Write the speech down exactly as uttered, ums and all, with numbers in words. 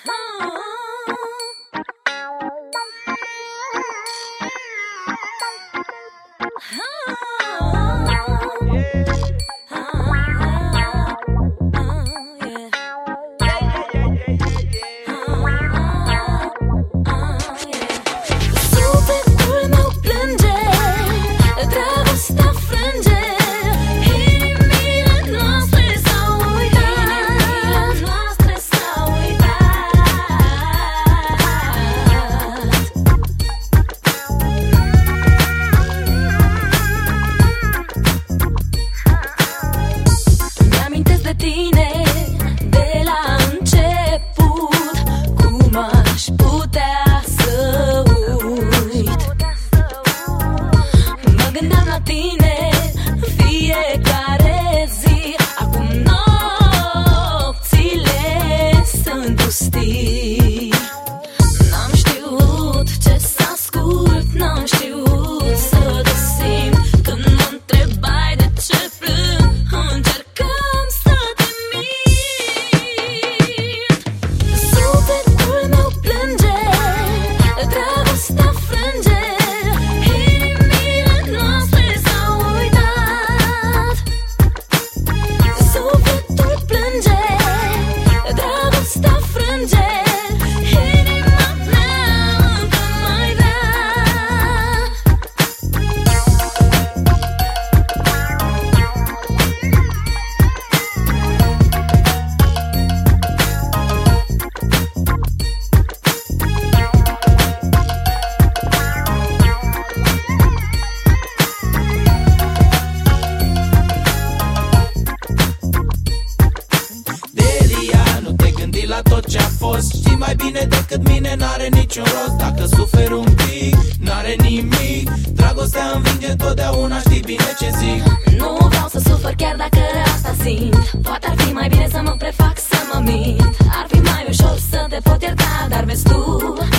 La tot ce-a fost, știi mai bine decât mine, n-are niciun rost. Dacă suferi un pic, n-are nimic. Dragostea învinge totdeauna, știi bine ce zic. Nu vreau să sufăr chiar dacă asta simt. Poate ar fi mai bine să mă prefac să mă mint. Ar fi mai ușor să te pot ierta, dar vezi tu,